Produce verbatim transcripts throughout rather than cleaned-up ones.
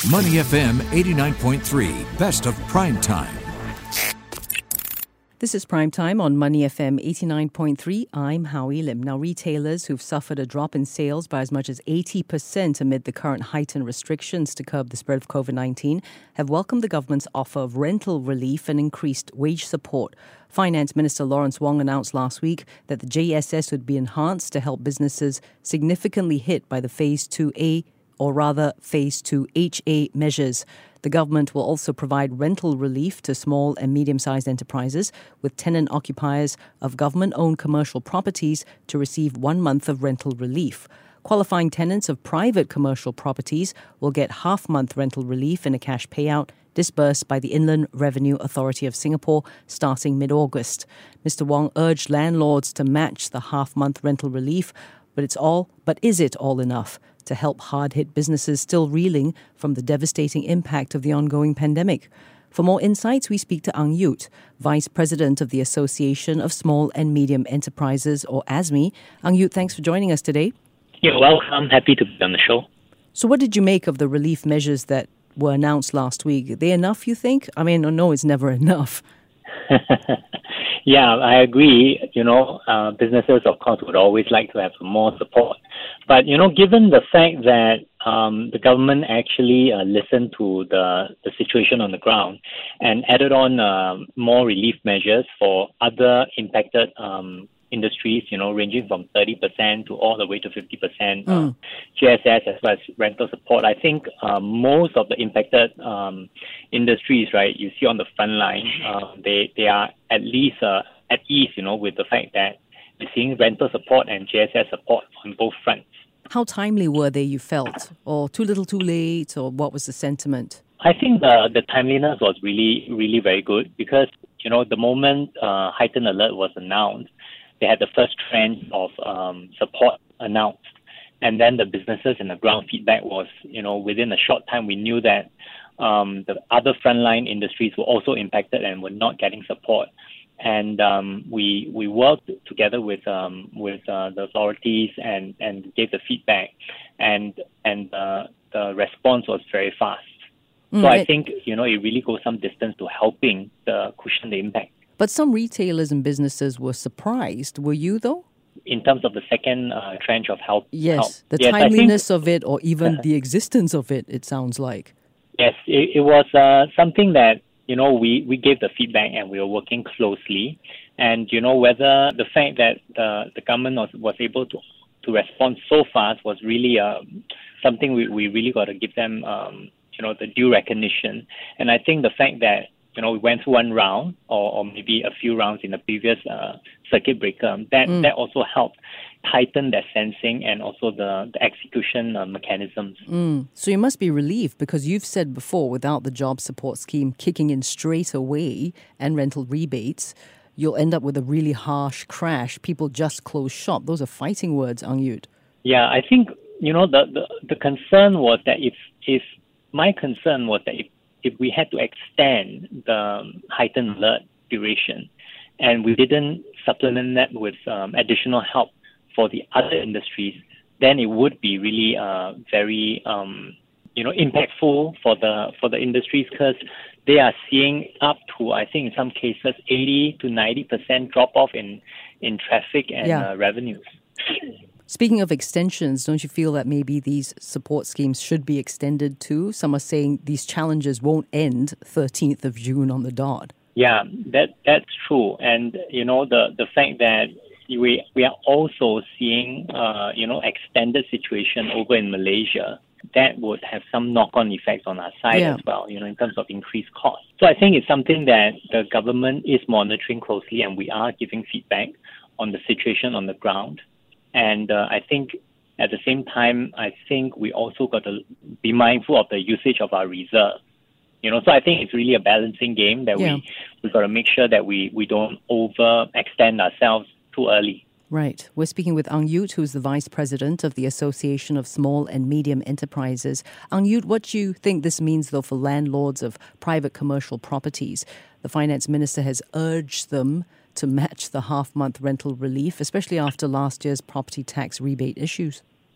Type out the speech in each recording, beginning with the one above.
Money F M eighty-nine point three, best of prime time. This is Prime Time on Money F M eighty-nine point three. I'm Howie Lim. Now, retailers who've suffered a drop in sales by as much as eighty percent amid the current heightened restrictions to curb the spread of COVID nineteen have welcomed the government's offer of rental relief and increased wage support. Finance Minister Lawrence Wong announced last week that the J S S would be enhanced to help businesses significantly hit by the Phase two A, or rather Phase two H A measures. The government will also provide rental relief to small and medium-sized enterprises, with tenant occupiers of government-owned commercial properties to receive one month of rental relief. Qualifying tenants of private commercial properties will get half-month rental relief in a cash payout disbursed by the Inland Revenue Authority of Singapore starting mid-August. Mister Wong urged landlords to match the half-month rental relief, but it's all, but is it all enough to help hard-hit businesses still reeling from the devastating impact of the ongoing pandemic? For more insights, we speak to Ang Yut, Vice President of the Association of Small and Medium Enterprises, or A S M E. Ang Yut, thanks for joining us today. You're welcome. Happy to be on the show. So what did you make of the relief measures that were announced last week? Are they enough, you think? I mean, no, it's never enough. Yeah, I agree. You know, uh, businesses, of course, would always like to have more support. But, you know, given the fact that um, the government actually uh, listened to the, the situation on the ground and added on uh, more relief measures for other impacted um, industries, you know, ranging from thirty percent to all the way to fifty percent mm. uh, J S S as well as rental support, I think uh, most of the impacted um, industries, right, you see on the front line, uh, they, they are at least uh, at ease, you know, with the fact that we're seeing rental support and J S S support on both fronts. How timely were they, you felt? Or too little too late? Or what was the sentiment? I think the, the timeliness was really, really very good because, you know, the moment uh, heightened alert was announced, they had the first tranche of um, support announced. And then the businesses and the ground feedback was, you know, within a short time, we knew that um, the other frontline industries were also impacted and were not getting support. And um, we we worked together with um, with uh, the authorities and, and gave the feedback, and and uh, the response was very fast. Mm, so I think, you know, it really goes some distance to helping the cushion the impact. But some retailers and businesses were surprised. Were you, though? In terms of the second uh, tranche of help? Yes, help. the yes, timeliness think, of it, or even uh, the existence of it, it sounds like. Yes, it, it was uh, something that, you know, we, we gave the feedback and we were working closely. And, you know, whether the fact that uh, the government was, was able to, to respond so fast was really uh, something we, we really got to give them, um, you know, the due recognition. And I think the fact that, you know, we went through one round or, or maybe a few rounds in the previous uh, circuit breaker, that, mm. that also helped tighten that sensing and also the, the execution uh, mechanisms. Mm. So you must be relieved because you've said before, without the job support scheme kicking in straight away and rental rebates, you'll end up with a really harsh crash. People just close shop. Those are fighting words, Ang Yut. Yeah, I think, you know, the, the, the concern was that if, if my concern was that if if we had to extend the heightened alert duration and we didn't supplement that with um, additional help for the other industries, then it would be really uh, very, um, you know, impactful for the for the industries because they are seeing up to, I think in some cases, eighty to ninety percent drop off in, in traffic and yeah. uh, revenues. Speaking of extensions, don't you feel that maybe these support schemes should be extended too? Some are saying these challenges won't end thirteenth of June on the dot. Yeah, that that's true. And, you know, the, the fact that we we are also seeing, uh, you know, extended situation over in Malaysia, that would have some knock-on effects on our side yeah. as well, you know, in terms of increased costs. So I think it's something that the government is monitoring closely and we are giving feedback on the situation on the ground. And uh, I think at the same time, I think we also got to be mindful of the usage of our reserve. You know, so I think it's really a balancing game that yeah. we we got to make sure that we, we don't overextend ourselves too early. Right. We're speaking with Ang Yut, who's the Vice President of the Association of Small and Medium Enterprises. Ang Yut, what do you think this means, though, for landlords of private commercial properties? The Finance Minister has urged them to match the half-month rental relief, especially after last year's property tax rebate issues.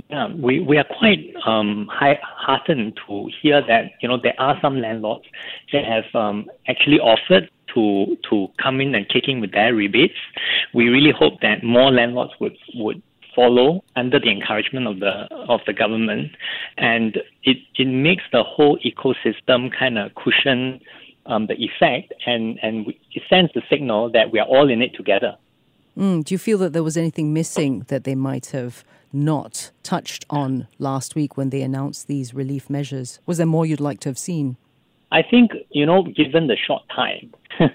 Yeah, we, we are quite um, high, heartened to hear that, you know, there are some landlords that have um, actually offered to to come in and kick in with their rebates. We really hope that more landlords would, would follow under the encouragement of the of the government, and it, it makes the whole ecosystem kind of cushion um, the effect, and, and it sends the signal that we are all in it together. Mm, do you feel that there was anything missing that they might have not touched on last week when they announced these relief measures? Was there more you'd like to have seen? I think, you know, given the short time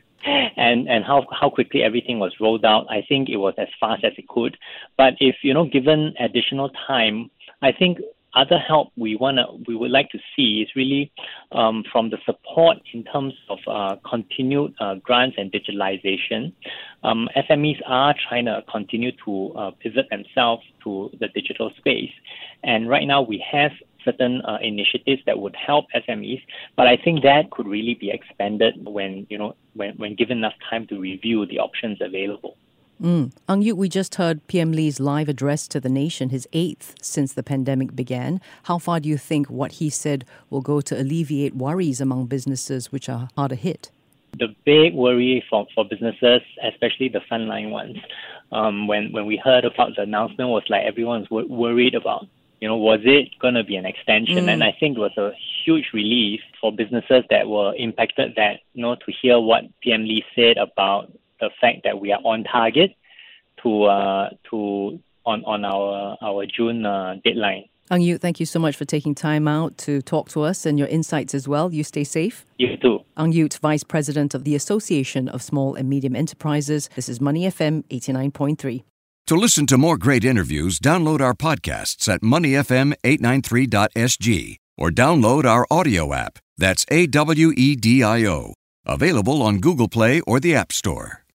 and, and how, how quickly everything was rolled out, I think it was as fast as it could. But if, you know, given additional time, I think other help we wanna we would like to see is really um, from the support in terms of uh, continued uh, grants and digitalization. Um, S M Es are trying to continue to uh, pivot themselves to the digital space, and right now we have certain uh, initiatives that would help S M Es, but I think that could really be expanded when you know when, when given enough time to review the options available. Mm. Ang Yew, we just heard P M Lee's live address to the nation, his eighth since the pandemic began. How far do you think what he said will go to alleviate worries among businesses which are harder hit? The big worry for, for businesses, especially the frontline ones, um, when, when we heard about the announcement, was like everyone's wor- worried about, you know, was it going to be an extension? Mm. And I think it was a huge relief for businesses that were impacted that, you know, to hear what P M Lee said about the fact that we are on target to uh, to on on our our June uh, deadline. Ang Yew, thank you so much for taking time out to talk to us and your insights as well. You stay safe. You too. Ang Yew, Vice President of the Association of Small and Medium Enterprises. This is Money F M eighty-nine point three. To listen to more great interviews, download our podcasts at money f m eight nine three dot s g or download our audio app. That's A W E D I O. Available on Google Play or the App Store.